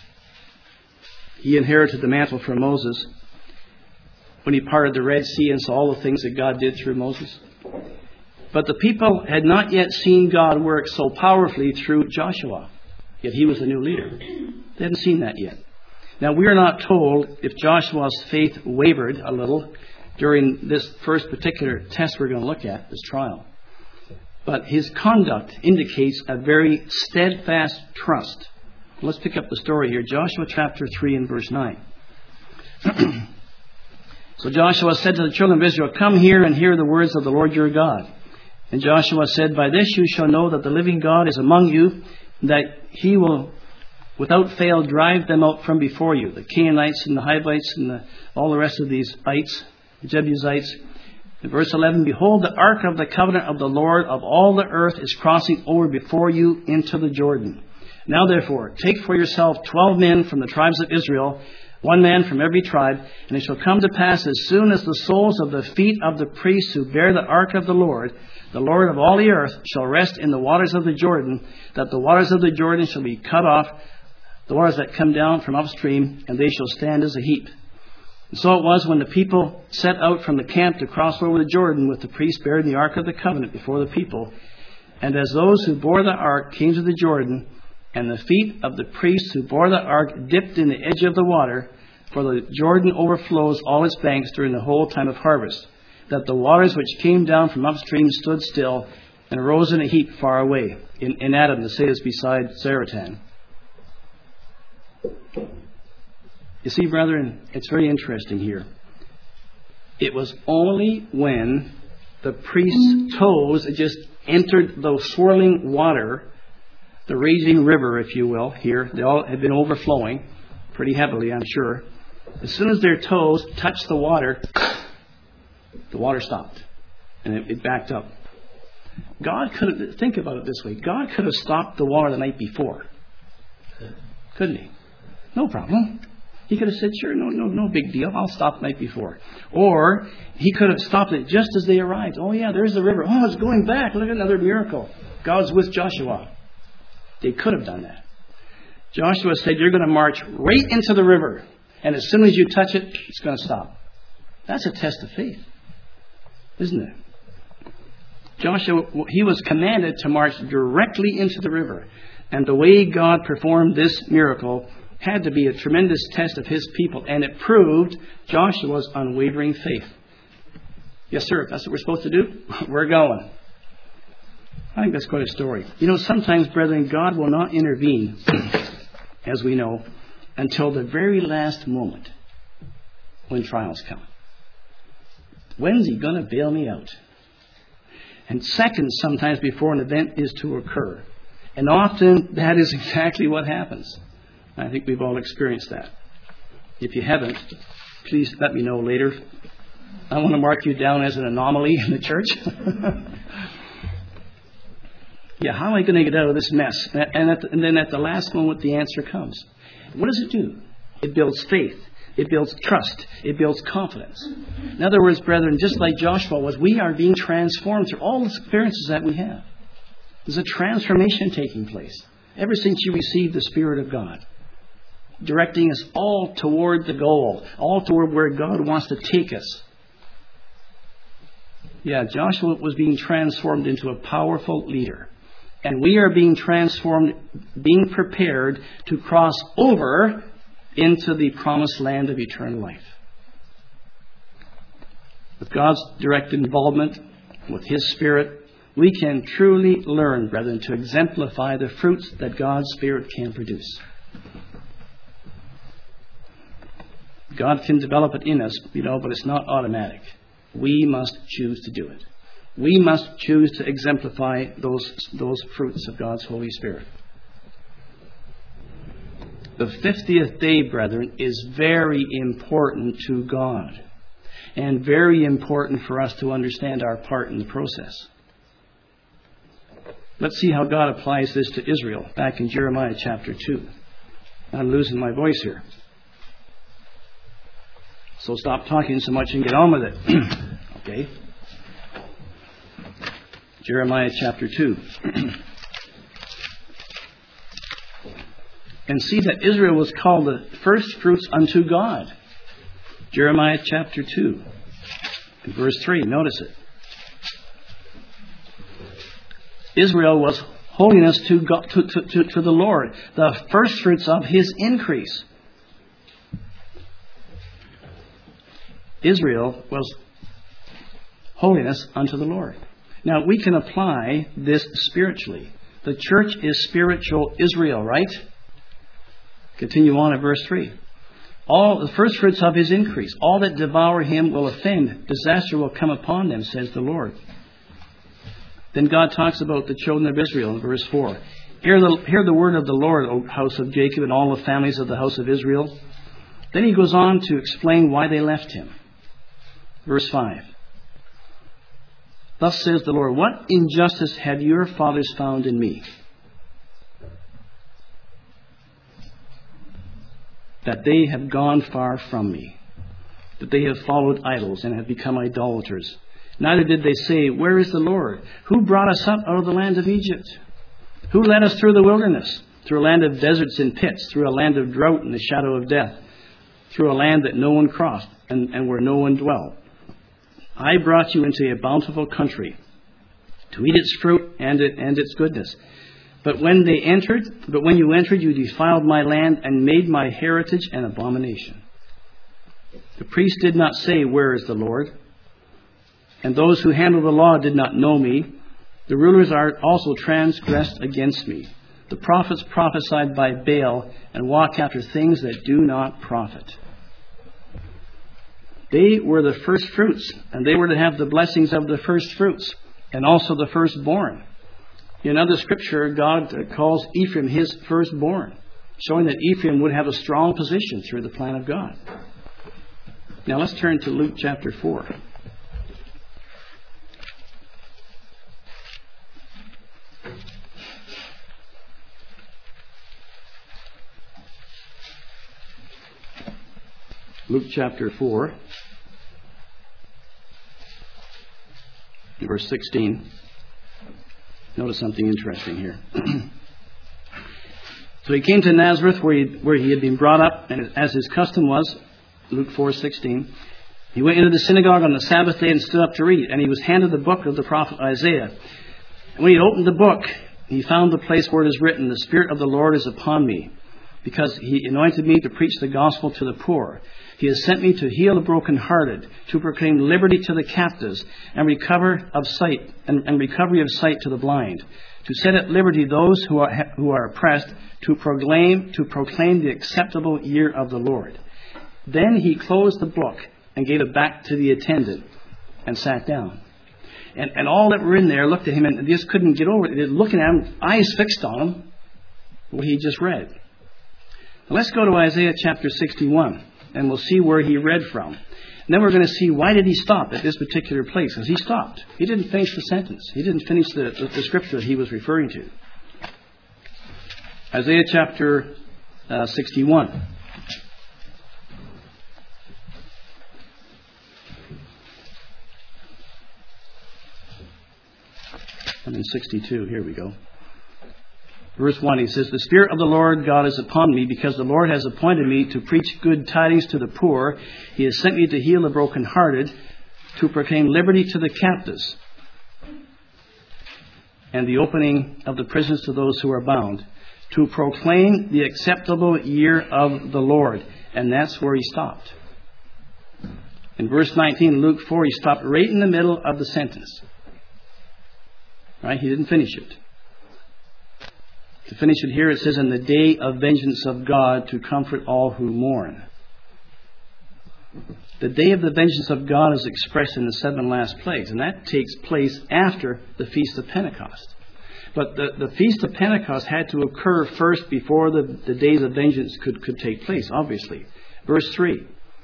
He inherited the mantle from Moses when he parted the Red Sea and saw all the things that God did through Moses. But the people had not yet seen God work so powerfully through Joshua. Yet he was the new leader. They hadn't seen that yet. Now, we are not told if Joshua's faith wavered a little during this first particular test we're going to look at, this trial. But his conduct indicates a very steadfast trust. Let's pick up the story here. Joshua chapter three and verse nine. So Joshua said to the children of Israel, "Come here and hear the words of the Lord your God." And Joshua said, "By this you shall know that the living God is among you, that he will without fail drive them out from before you, the Canaanites and the Hivites and the, all the rest of these ites, the Jebusites." In verse eleven, "Behold, the ark of the covenant of the Lord of all the earth is crossing over before you into the Jordan. Now therefore, take for yourself twelve men from the tribes of Israel, one man from every tribe, and it shall come to pass as soon as the soles of the feet of the priests who bear the ark of the Lord, the Lord of all the earth, shall rest in the waters of the Jordan, that the waters of the Jordan shall be cut off, the waters that come down from upstream, and they shall stand as a heap." And so it was when the people set out from the camp to cross over the Jordan with the priests bearing the ark of the covenant before the people. And as those who bore the ark came to the Jordan, and the feet of the priests who bore the ark dipped in the edge of the water, for the Jordan overflows all its banks during the whole time of harvest, that the waters which came down from upstream stood still and rose in a heap far away. In, in Adam, the say is beside Zaratan. You see, brethren, it's very interesting here. It was only when the priest's toes just entered the swirling water, the raging river, if you will, here, they all had been overflowing pretty heavily, I'm sure. As soon as their toes touched the water, the water stopped and it, it backed up. God could have, think about it this way, God could have stopped the water the night before. Couldn't he? No problem. He could have said, "Sure, no, no, no big deal. I'll stop the night before." Or he could have stopped it just as they arrived. "Oh yeah, there's the river. Oh, it's going back. Look at another miracle. God's with Joshua." They could have done that. Joshua said, "You're going to march right into the river. And as soon as you touch it, it's going to stop." That's a test of faith, isn't it? Joshua, he was commanded to march directly into the river. And the way God performed this miracle had to be a tremendous test of his people. And it proved Joshua's unwavering faith. Yes, sir, that's what we're supposed to do. We're going. I think that's quite a story. You know, sometimes, brethren, God will not intervene, as we know, until the very last moment when trials come. When's he going to bail me out? And seconds sometimes before an event is to occur. And often that is exactly what happens. I think we've all experienced that. If you haven't, please let me know later. I want to mark you down as an anomaly in the church. Yeah, how am I going to get out of this mess? And, at the, and then at the last moment, the answer comes. What does it do? It builds faith. It builds trust. It builds confidence. In other words, brethren, just like Joshua was, we are being transformed through all the experiences that we have. There's a transformation taking place ever since you received the Spirit of God, directing us all toward the goal, all toward where God wants to take us. Yeah, Joshua was being transformed into a powerful leader. And we are being transformed, being prepared to cross over into the promised land of eternal life. With God's direct involvement, with His Spirit, we can truly learn, brethren, to exemplify the fruits that God's Spirit can produce. God can develop it in us, you know, but it's not automatic. We must choose to do it. We must choose to exemplify those, those fruits of God's Holy Spirit. The fiftieth day, brethren, is very important to God and very important for us to understand our part in the process. Let's see how God applies this to Israel back in Jeremiah chapter two. I'm losing my voice here. So stop talking so much and get on with it. Okay? Jeremiah chapter two. And see that Israel was called the first fruits unto God. Jeremiah chapter two. And verse three. Notice it. Israel was holiness to, God, to, to, to, to the Lord, the first fruits of His increase. Israel was holiness unto the Lord. Now, we can apply this spiritually. The church is spiritual Israel, right? Continue on at verse three. All the first fruits of His increase, all that devour Him will offend. Disaster will come upon them, says the Lord. Then God talks about the children of Israel in verse four. Hear the, hear the word of the Lord, O house of Jacob, and all the families of the house of Israel. Then He goes on to explain why they left Him. Verse five. Thus says the Lord, what injustice have your fathers found in me, that they have gone far from me, that they have followed idols and have become idolaters. Neither did they say, where is the Lord? Who brought us up out of the land of Egypt? Who led us through the wilderness, through a land of deserts and pits, through a land of drought and the shadow of death, through a land that no one crossed and, and where no one dwelt? I brought you into a bountiful country to eat its fruit and, it, and its goodness. But when they entered, but when you entered, you defiled my land and made my heritage an abomination. The priest did not say, where is the Lord? And those who handle the law did not know me. The rulers are also transgressed against me. The prophets prophesied by Baal and walk after things that do not profit. They were the first fruits, and they were to have the blessings of the first fruits, and also the firstborn. In another scripture, God calls Ephraim His firstborn, showing that Ephraim would have a strong position through the plan of God. Now let's turn to Luke chapter four. Luke chapter four, verse sixteen. Notice something interesting here. So he came to Nazareth, where he, where he had been brought up, and as his custom was, Luke four sixteen, he went into the synagogue on the Sabbath day and stood up to read, and he was handed the book of the prophet Isaiah. And when he had opened the book, he found the place where it is written, the Spirit of the Lord is upon me, because He anointed me to preach the gospel to the poor. He has sent me to heal the brokenhearted, to proclaim liberty to the captives, and recover of sight and, and recovery of sight to the blind, to set at liberty those who are who are oppressed, to proclaim to proclaim the acceptable year of the Lord. Then he closed the book and gave it back to the attendant and sat down. And, and all that were in there looked at him and just couldn't get over it. They're looking at him, eyes fixed on him, what he just read. Now let's go to Isaiah chapter sixty-one, and we'll see where he read from. And then we're going to see why did he stop at this particular place. Because he stopped. He didn't finish the sentence. He didn't finish the, the, the scripture that he was referring to. Isaiah chapter uh, sixty-one. I'm in sixty-two. Here we go. Verse one, he says, the Spirit of the Lord God is upon me, because the Lord has appointed me to preach good tidings to the poor. He has sent me to heal the brokenhearted, to proclaim liberty to the captives, and the opening of the prisons to those who are bound, to proclaim the acceptable year of the Lord. And that's where he stopped. In verse nineteen, Luke four, he stopped right in the middle of the sentence. Right? He didn't finish it. To finish it here, it says, in the day of vengeance of God, to comfort all who mourn. The day of the vengeance of God is expressed in the seven last plagues, and that takes place after the Feast of Pentecost. But the, the Feast of Pentecost had to occur first before the, the days of vengeance could, could take place, obviously. Verse three.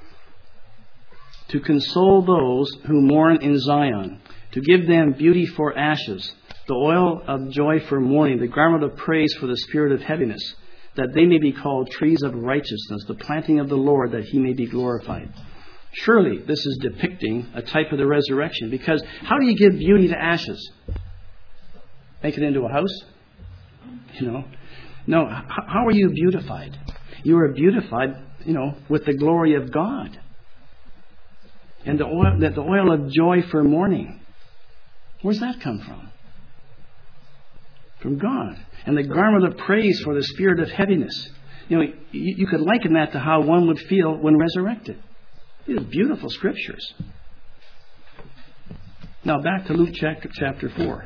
To console those who mourn in Zion, to give them beauty for ashes, the oil of joy for mourning, the garment of praise for the spirit of heaviness, that they may be called trees of righteousness, the planting of the Lord, that He may be glorified. Surely this is depicting a type of the resurrection, because how do you give beauty to ashes? Make it into a house? You know? No, how are you beautified? You are beautified, you know, with the glory of God. And the oil, the oil of joy for mourning. Where's that come from? From God. And the garment of praise for the spirit of heaviness. You know, you, you could liken that to how one would feel when resurrected. These are beautiful scriptures. Now back to Luke chapter, chapter four.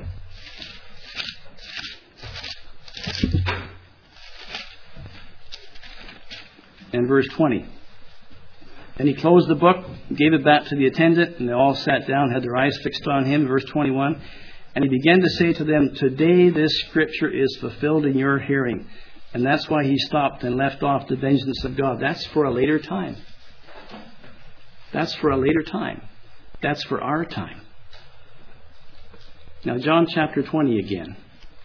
And verse twenty. And he closed the book, gave it back to the attendant, and they all sat down, had their eyes fixed on him. Verse twenty-one. And he began to say to them, today this scripture is fulfilled in your hearing. And that's why he stopped and left off the vengeance of God. That's for a later time. That's for a later time. That's for our time. Now, John chapter twenty again.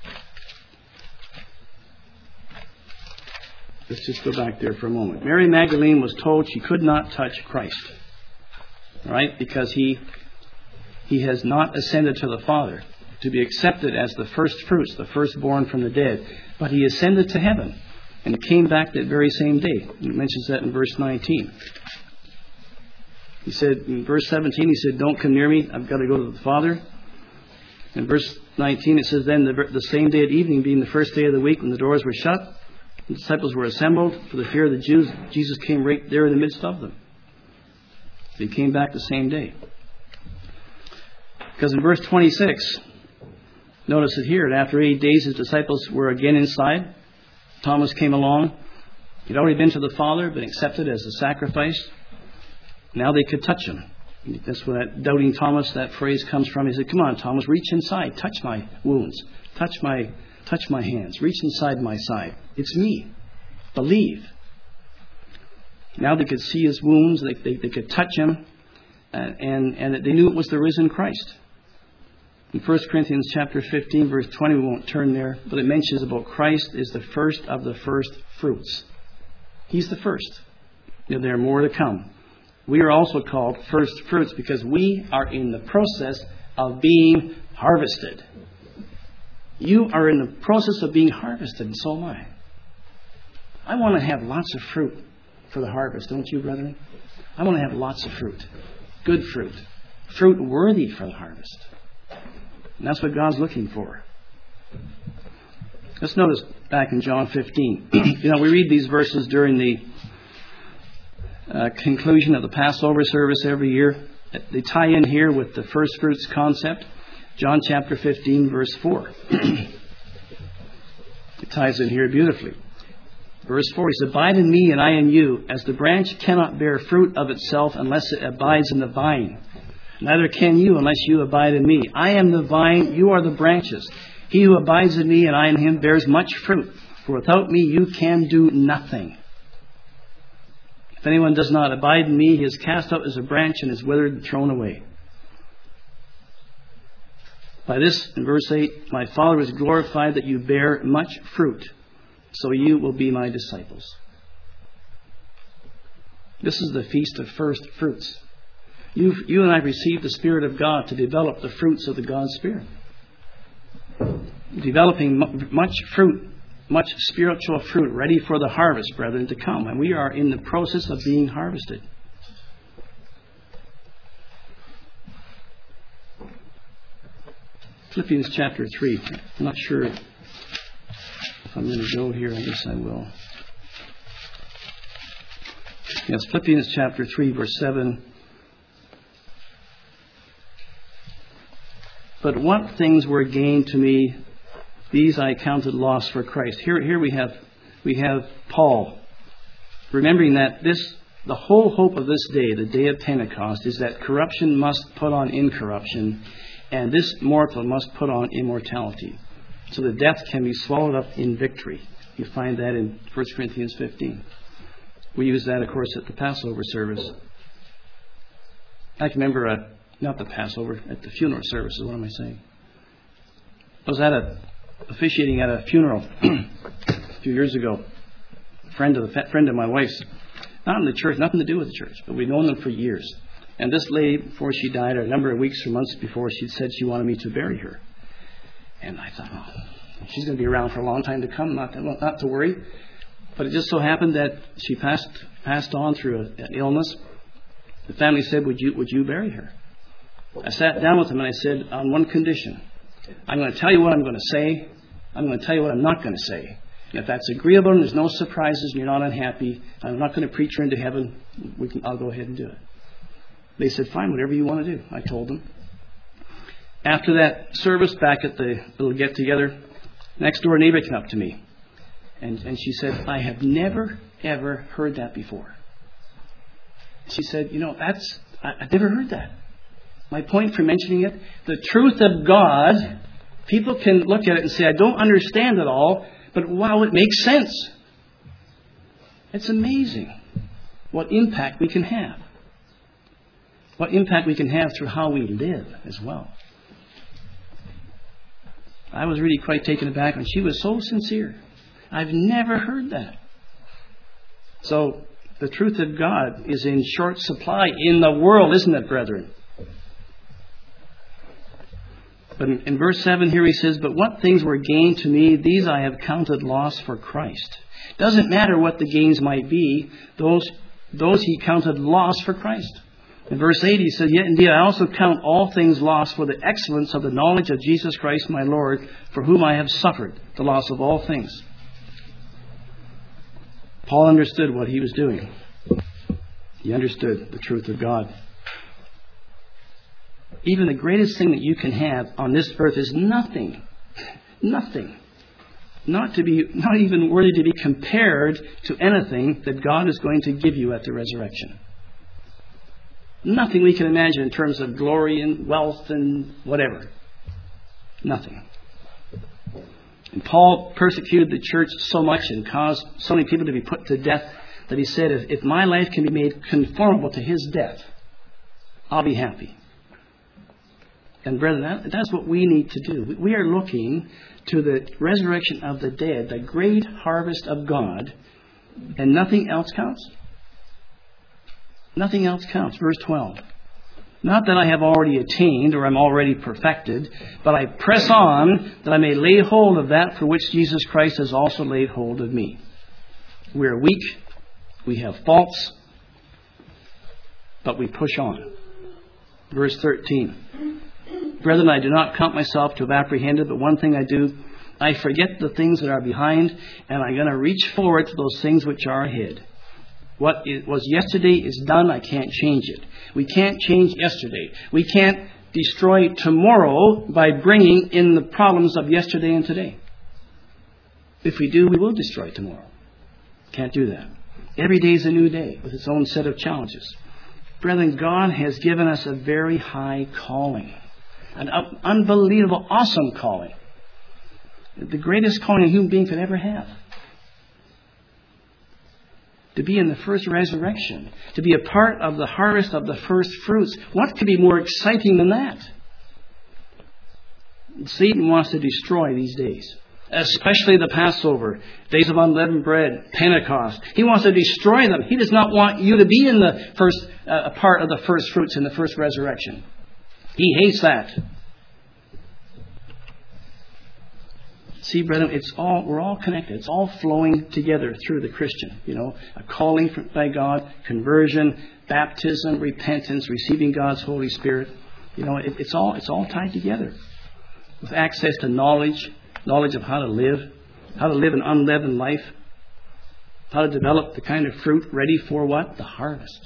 Let's just go back there for a moment. Mary Magdalene was told she could not touch Christ. All right? Because he, he has not ascended to the Father to be accepted as the first fruits, the firstborn from the dead. But he ascended to heaven and came back that very same day. He mentions that in verse nineteen. He said, in verse seventeen, he said, don't come near me. I've got to go to the Father. In verse nineteen, it says, then the, the same day at evening, being the first day of the week, when the doors were shut, the disciples were assembled for the fear of the Jews. Jesus came right there in the midst of them. He came back the same day. Because in verse twenty-six, notice it here, and after eight days his disciples were again inside. Thomas came along. He'd already been to the Father, been accepted as a sacrifice. Now they could touch him. That's where that doubting Thomas, that phrase comes from. He said, come on, Thomas, reach inside, touch my wounds, touch my touch my hands, reach inside my side. It's me. Believe. Now they could see his wounds, they, they, they could touch him, uh, and, and they knew it was the risen Christ. In First Corinthians chapter fifteen, verse twenty, we won't turn there, but it mentions about Christ is the first of the first fruits. He's the first. You know, there are more to come. We are also called first fruits because we are in the process of being harvested. You are in the process of being harvested, and so am I. I want to have lots of fruit for the harvest, don't you, brethren? I want to have lots of fruit. Good fruit. Fruit worthy for the harvest. And that's what God's looking for. Let's notice back in John fifteen. You know, we read these verses during the uh, conclusion of the Passover service every year. They tie in here with the first fruits concept. John chapter fifteen, verse four. It ties in here beautifully. Verse four, he says, abide in me and I in you, as the branch cannot bear fruit of itself unless it abides in the vine. Neither can you unless you abide in me. I am the vine, you are the branches. He who abides in me and I in him bears much fruit. For without me you can do nothing. If anyone does not abide in me, he is cast out as a branch and is withered and thrown away. By this, in verse eight, my Father is glorified that you bear much fruit, so you will be my disciples. This is the feast of first fruits. You, you and I received the Spirit of God to develop the fruits of the God Spirit. Developing much fruit, much spiritual fruit, ready for the harvest, brethren, to come. And we are in the process of being harvested. Philippians chapter three. I'm not sure if I'm going to go here. I guess I will. Yes, Philippians chapter three, verse seven. But what things were gained to me, these I counted loss for Christ. Here, here we have, we have Paul, remembering that this, the whole hope of this day, the day of Pentecost, is that corruption must put on incorruption, and this mortal must put on immortality, so that death can be swallowed up in victory. You find that in First Corinthians fifteen. We use that, of course, at the Passover service. I can remember a. Not the Passover, at the funeral services. What am I saying? I was at a officiating at a funeral a few years ago. A friend of the friend of my wife's, not in the church, nothing to do with the church, but we'd known them for years. And this lady, before she died, or a number of weeks or months before, she said she wanted me to bury her. And I thought, oh, she's going to be around for a long time to come. Not to, not to worry. But it just so happened that she passed passed on through a, an illness. The family said, "Would you would you bury her?" I sat down with them and I said, on one condition. I'm going to tell you what I'm going to say, I'm going to tell you what I'm not going to say. And if that's agreeable and there's no surprises and you're not unhappy, I'm not going to preach her into heaven. We can, I'll go ahead and do it. They said, fine, whatever you want to do. I told them. After that service, back at the little get-together, next door neighbor came up to me. And, and she said, I have never, ever heard that before. She said, you know, that's, I, I've never heard that. My point for mentioning it, the truth of God, people can look at it and say, I don't understand it all, but wow, it makes sense. It's amazing what impact we can have. What impact we can have through how we live as well. I was really quite taken aback, and she was so sincere. I've never heard that. So, the truth of God is in short supply in the world, isn't it, brethren? But in, in verse seven here he says, but what things were gained to me, these I have counted loss for Christ. Doesn't matter what the gains might be, those, those he counted loss for Christ. In verse eight he says, yet indeed I also count all things lost for the excellence of the knowledge of Jesus Christ my Lord, for whom I have suffered the loss of all things. Paul understood what he was doing. He understood the truth of God. Even the greatest thing that you can have on this earth is nothing. Nothing. Not to be, not even worthy to be compared to anything that God is going to give you at the resurrection. Nothing we can imagine in terms of glory and wealth and whatever. Nothing. And Paul persecuted the church so much and caused so many people to be put to death that he said, if, if my life can be made conformable to his death, I'll be happy. And brethren, that, that's what we need to do. We are looking to the resurrection of the dead, the great harvest of God, and nothing else counts. Nothing else counts. Verse twelve. Not that I have already attained or I'm already perfected, but I press on that I may lay hold of that for which Jesus Christ has also laid hold of me. We are weak. We have faults. But we push on. Verse thirteen. Brethren, I do not count myself to have apprehended, but one thing I do, I forget the things that are behind, and I'm going to reach forward to those things which are ahead. What was yesterday is done. I can't change it. We can't change yesterday. We can't destroy tomorrow by bringing in the problems of yesterday and today. If we do, we will destroy tomorrow. Can't do that. Every day is a new day with its own set of challenges. Brethren, God has given us a very high calling. An unbelievable, awesome calling. The greatest calling a human being could ever have. To be in the first resurrection. To be a part of the harvest of the first fruits. What could be more exciting than that? Satan wants to destroy these days. Especially the Passover, days of unleavened bread, Pentecost. He wants to destroy them. He does not want you to be in the first, uh, a part of the first fruits in the first resurrection. He hates that. See, brethren, it's all, we're all connected. It's all flowing together through the Christian. You know, a calling by God, conversion, baptism, repentance, receiving God's Holy Spirit. You know, it, it's all, it's all tied together. With access to knowledge, knowledge of how to live, how to live an unleavened life, how to develop the kind of fruit ready for what? The harvest.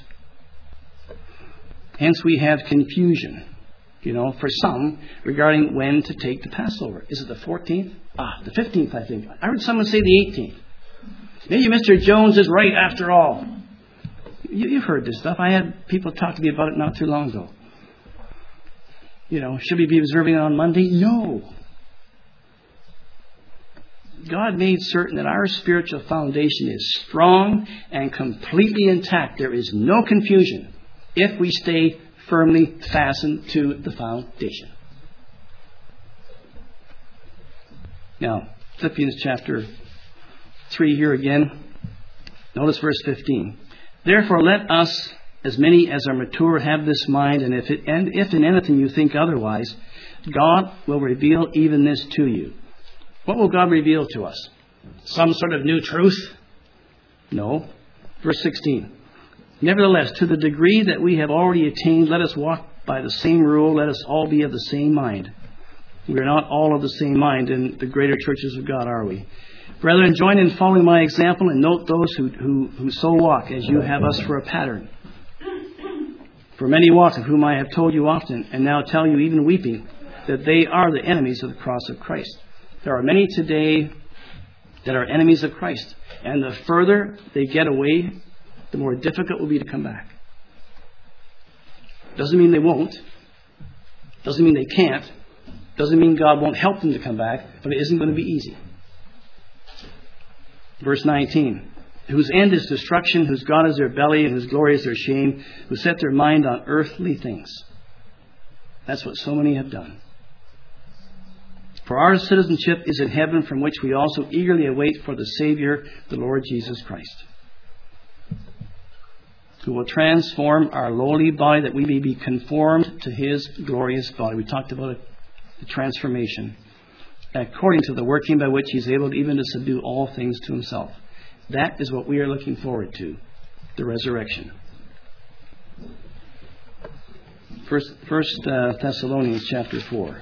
Hence we have confusion. You know, for some, regarding when to take the Passover. Is it the fourteenth? Ah, the fifteenth, I think. I heard someone say the eighteenth. Maybe Mister Jones is right after all. You, you've heard this stuff. I had people talk to me about it not too long ago. You know, should we be observing it on Monday? No. God made certain that our spiritual foundation is strong and completely intact. There is no confusion if we stay firmly fastened to the foundation. Now, Philippians chapter three here again. Notice verse fifteen. Therefore let us, as many as are mature, have this mind, and if, it, and if in anything you think otherwise, God will reveal even this to you. What will God reveal to us? Some sort of new truth? No. Verse sixteen. Nevertheless, to the degree that we have already attained, let us walk by the same rule. Let us all be of the same mind. We are not all of the same mind in the greater churches of God, are we? Brethren, join in following my example and note those who, who, who so walk as you have us for a pattern. For many walk, of whom I have told you often, and now tell you even weeping, that they are the enemies of the cross of Christ. There are many today that are enemies of Christ. And the further they get away, the more difficult it will be to come back. Doesn't mean they won't. Doesn't mean they can't. Doesn't mean God won't help them to come back, but it isn't going to be easy. Verse nineteen. Whose end is destruction, whose God is their belly, and whose glory is their shame, who set their mind on earthly things. That's what so many have done. For our citizenship is in heaven, from which we also eagerly await for the Savior, the Lord Jesus Christ, who will transform our lowly body that we may be conformed to His glorious body. We talked about it, the transformation, according to the working by which He is able even to subdue all things to Himself. That is what we are looking forward to, the resurrection. First, First uh, Thessalonians chapter four.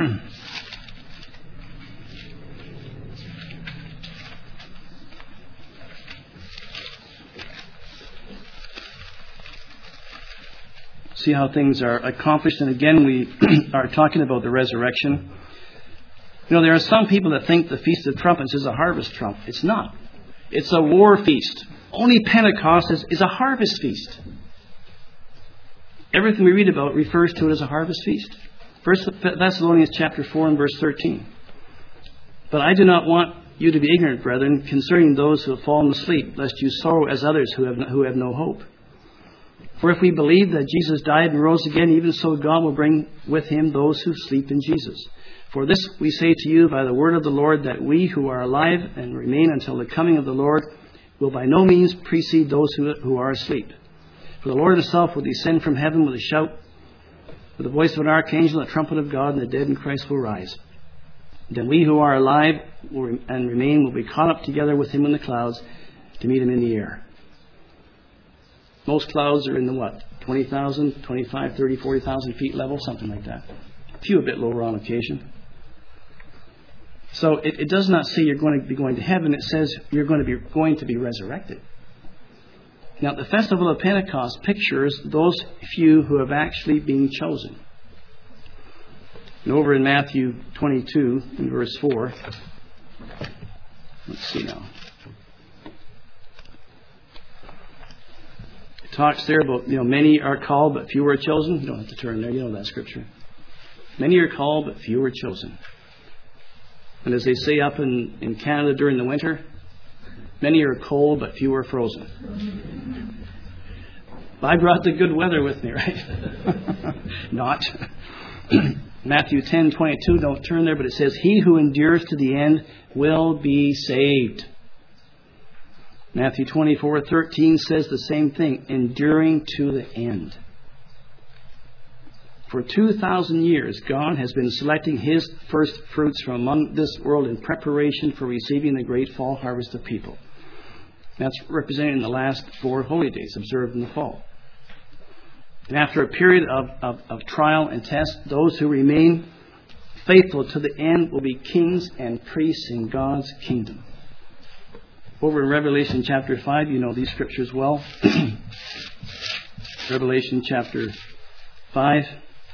See how things are accomplished. And again, we are talking about the resurrection. You know, there are some people that think the Feast of Trumpets is a harvest trump. It's not. It's a war feast. Only Pentecost is, is a harvest feast. Everything we read about refers to it as a harvest feast. First Thessalonians chapter four and verse thirteen. But I do not want you to be ignorant, brethren, concerning those who have fallen asleep, lest you sorrow as others who have who have no hope. For if we believe that Jesus died and rose again, even so God will bring with Him those who sleep in Jesus. For this we say to you by the word of the Lord, that we who are alive and remain until the coming of the Lord will by no means precede those who, who are asleep. For the Lord Himself will descend from heaven with a shout, with the voice of an archangel, and the trumpet of God, and the dead in Christ will rise. Then we who are alive and remain will be caught up together with Him in the clouds to meet Him in the air. Most clouds are in the what? twenty thousand, twenty-five, thirty, forty thousand feet level, something like that. A few a bit lower on occasion. So it, it does not say you're going to be going to heaven. It says you're going to be going to be resurrected. Now, the festival of Pentecost pictures those few who have actually been chosen. And over in Matthew twenty-two, in verse four, let's see now. It talks there about, you know, many are called, but few are chosen. You don't have to turn there. You know that scripture. Many are called, but few are chosen. And as they say up in, in Canada during the winter, many are cold, but few are frozen. I brought the good weather with me, right? Not. Matthew ten twenty-two, don't turn there, but it says, he who endures to the end will be saved. Matthew twenty-four thirteen says the same thing, enduring to the end. For two thousand years, God has been selecting His first fruits from among this world in preparation for receiving the great fall harvest of people. That's represented in the last four holy days observed in the fall. And after a period of, of, of trial and test, those who remain faithful to the end will be kings and priests in God's kingdom. Over in Revelation chapter five, you know these scriptures well. Revelation chapter five.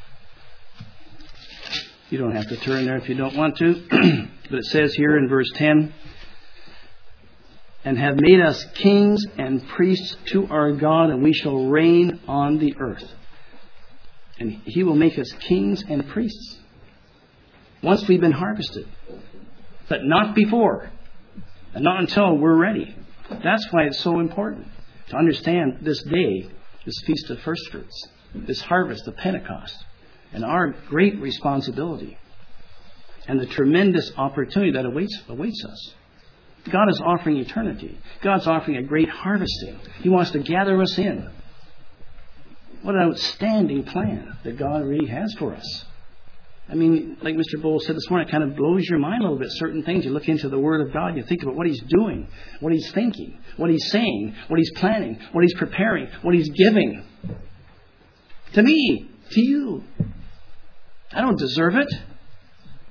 You don't have to turn there if you don't want to. But it says here in verse ten, and have made us kings and priests to our God, and we shall reign on the earth. And He will make us kings and priests once we've been harvested. But not before. And not until we're ready. That's why it's so important to understand this day, this Feast of First Fruits, this harvest of Pentecost, and our great responsibility and the tremendous opportunity that awaits awaits us. God is offering eternity. God's offering a great harvesting. He wants to gather us in. What an outstanding plan that God really has for us. I mean, like Mister Bowles said this morning, it kind of blows your mind a little bit. Certain things, you look into the Word of God, you think about what He's doing, what He's thinking, what He's saying, what He's planning, what He's preparing, what He's giving. To me, to you. I don't deserve it.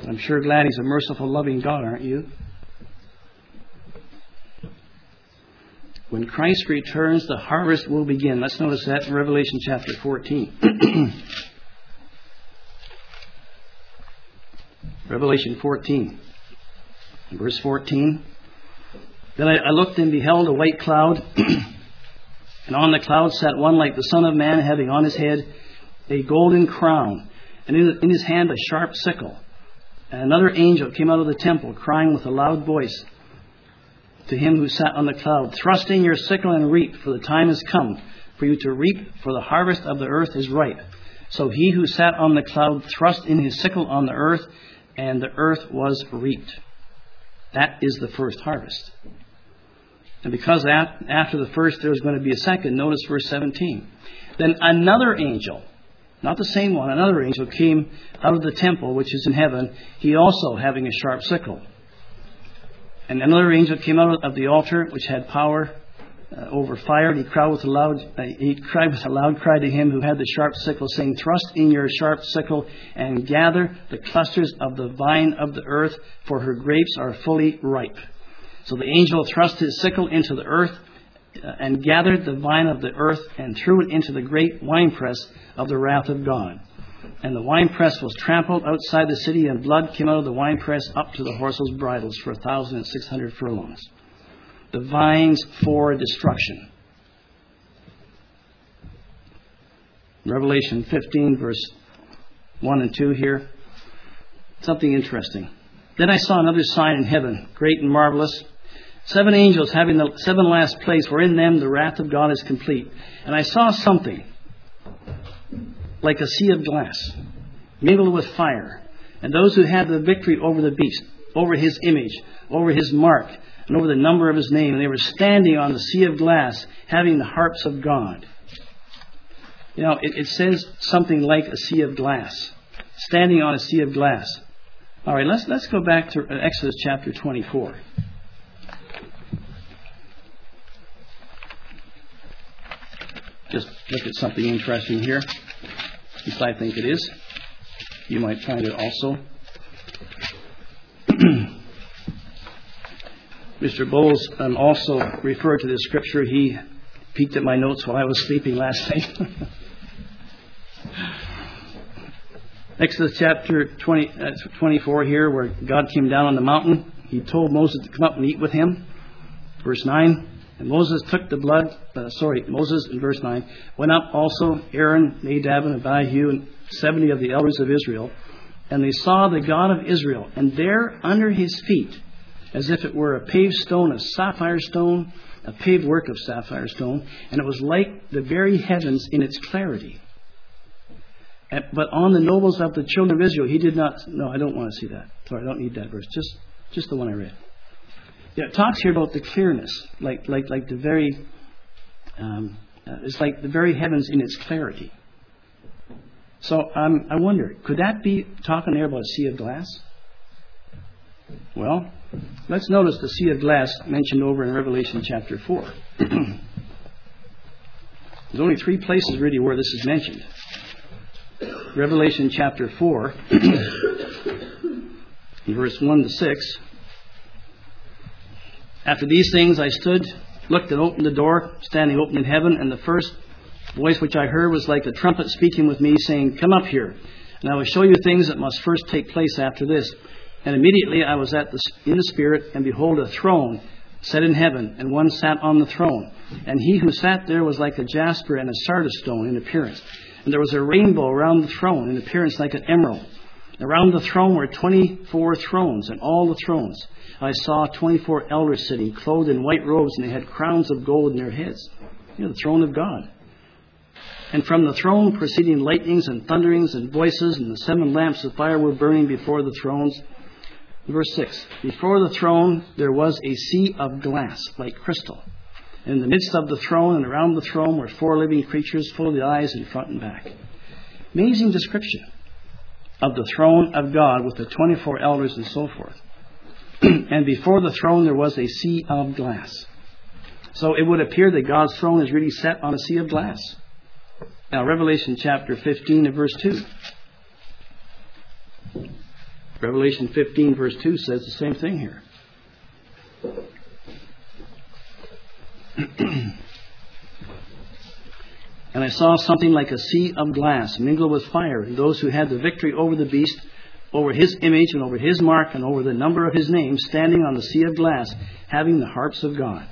I'm sure glad He's a merciful, loving God, aren't you? When Christ returns, the harvest will begin. Let's notice that in Revelation chapter fourteen. Revelation fourteen, verse fourteen. Then I, I looked and beheld a white cloud, and on the cloud sat one like the Son of Man, having on his head a golden crown, and in, in his hand a sharp sickle. And another angel came out of the temple, crying with a loud voice to him who sat on the cloud, "Thrust in your sickle and reap, for the time has come for you to reap, for the harvest of the earth is ripe." So he who sat on the cloud thrust in his sickle on the earth, and the earth was reaped. That is the first harvest. And because that, after the first there was going to be a second, notice verse seventeen. Then another angel, not the same one, another angel came out of the temple which is in heaven, he also having a sharp sickle. And another angel came out of the altar which had power uh, over fire, and he cried with a loud uh, he cried with a loud cry to him who had the sharp sickle, saying, "Thrust in your sharp sickle and gather the clusters of the vine of the earth, for her grapes are fully ripe." So the angel thrust his sickle into the earth uh, and gathered the vine of the earth and threw it into the great winepress of the wrath of God. And the winepress was trampled outside the city, and blood came out of the winepress up to the horses' bridles for a thousand and six hundred furlongs. The vines for destruction. Revelation fifteen, verse one and two here. Something interesting. Then I saw another sign in heaven, great and marvelous. Seven angels having the seven last plagues, for in them the wrath of God is complete. And I saw something like a sea of glass, mingled with fire. And those who had the victory over the beast, over his image, over his mark, and over the number of his name, and they were standing on the sea of glass, having the harps of God. You know, it, it says something like a sea of glass, standing on a sea of glass. All right, let's let's go back to Exodus chapter twenty-four. Just look at something interesting here. At least I think it is. You might find it also. Mister Bowles um, also referred to this scripture. He peeked at my notes while I was sleeping last night. Exodus chapter twenty, uh, twenty-four here, where God came down on the mountain. He told Moses to come up and eat with him. Verse nine. And Moses took the blood, uh, sorry, Moses in verse nine, went up also, Aaron, Nadab, and Abihu, and seventy of the elders of Israel. And they saw the God of Israel, and there under his feet, as if it were a paved stone of sapphire stone, a paved work of sapphire stone, and it was like the very heavens in its clarity. And, but on the nobles of the children of Israel, he did not, no, I don't want to see that. Sorry, I don't need that verse, just, just the one I read. Yeah, it talks here about the clearness, like like like the very, um, uh, it's like the very heavens in its clarity. So um, I wonder, could that be talking there about a sea of glass? Well, let's notice the sea of glass mentioned over in Revelation chapter four. There's only three places really where this is mentioned. Revelation chapter four, verse one to six. After these things I stood, looked, and opened the door, standing open in heaven, and the first voice which I heard was like a trumpet speaking with me, saying, "Come up here, and I will show you things that must first take place after this." And immediately I was at the, in the Spirit, and behold, a throne set in heaven, and one sat on the throne. And he who sat there was like a jasper and a sardis stone in appearance. And there was a rainbow around the throne, in appearance like an emerald. Around the throne were twenty-four thrones, and all the thrones I saw twenty-four elders sitting, clothed in white robes, and they had crowns of gold in their heads. You know, the throne of God. And from the throne proceeding lightnings and thunderings and voices, and the seven lamps of fire were burning before the thrones. Verse six. Before the throne there was a sea of glass, like crystal. And in the midst of the throne and around the throne were four living creatures, full of the eyes in front and back. Amazing description of the throne of God with the twenty-four elders and so forth. And before the throne there was a sea of glass. So it would appear that God's throne is really set on a sea of glass. Now Revelation chapter fifteen and verse two. Revelation fifteen verse two says the same thing here. And I saw something like a sea of glass mingled with fire, and those who had the victory over the beast, over his image and over his mark and over the number of his name, standing on the sea of glass, having the harps of God.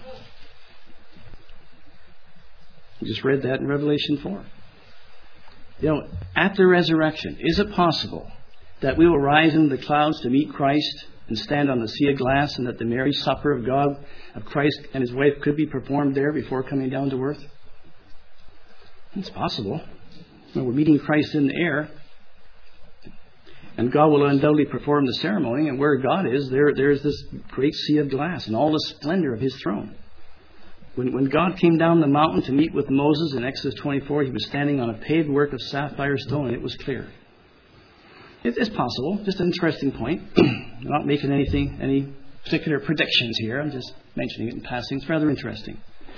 I just read that in Revelation four. You know, at the resurrection, is it possible that we will rise into the clouds to meet Christ and stand on the sea of glass, and that the marriage supper of God, of Christ and his wife, could be performed there before coming down to earth? It's possible. When we're meeting Christ in the air, and God will undoubtedly perform the ceremony, and where God is, there there's this great sea of glass and all the splendor of his throne. When, when God came down the mountain to meet with Moses in Exodus twenty-four, he was standing on a paved work of sapphire stone, and it was clear. It, it's possible. Just an interesting point. I'm not making anything, any particular predictions here. I'm just mentioning it in passing. It's rather interesting.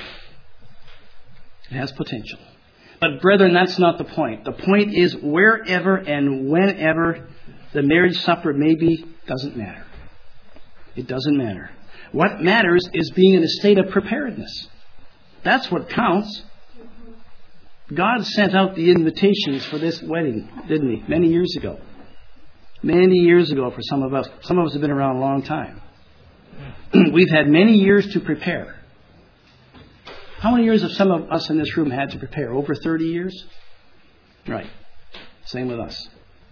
It has potential. But brethren, that's not the point. The point is, wherever and whenever the marriage supper may be, doesn't matter. It doesn't matter. What matters is being in a state of preparedness. That's what counts. God sent out the invitations for this wedding, didn't he? Many years ago. Many years ago for some of us. Some of us have been around a long time. We've had many years to prepare. How many years have some of us in this room had to prepare? Over thirty years? Right. Same with us.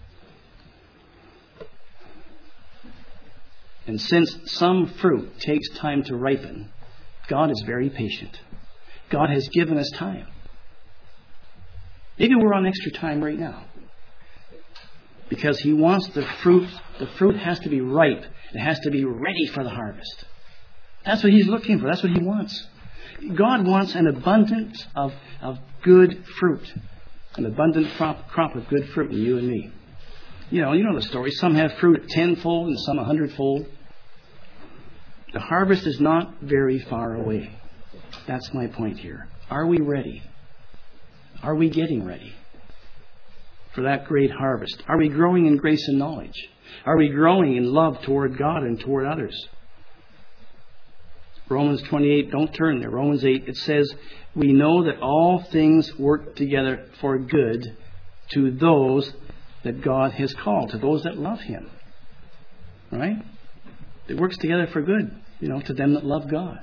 And since some fruit takes time to ripen, God is very patient. God has given us time. Maybe we're on extra time right now. Because he wants the fruit, the fruit has to be ripe. It has to be ready for the harvest. That's what he's looking for. That's what he wants. God wants an abundance of, of good fruit. An abundant crop, crop of good fruit in you and me. You know, you know the story. Some have fruit tenfold and some a hundredfold. The harvest is not very far away. That's my point here. Are we ready? Are we getting ready for that great harvest? Are we growing in grace and knowledge? Are we growing in love toward God and toward others? Romans twenty-eight, don't turn there. Romans eight, it says, we know that all things work together for good to those that God has called, to those that love him. Right? It works together for good, you know, to them that love God.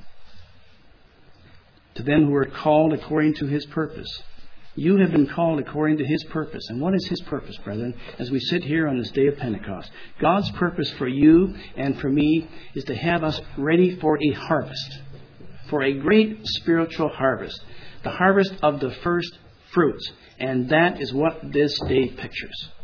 To them who are called according to his purpose. You have been called according to his purpose. And what is his purpose, brethren, as we sit here on this day of Pentecost? God's purpose for you and for me is to have us ready for a harvest. For a great spiritual harvest. The harvest of the first fruits. And that is what this day pictures.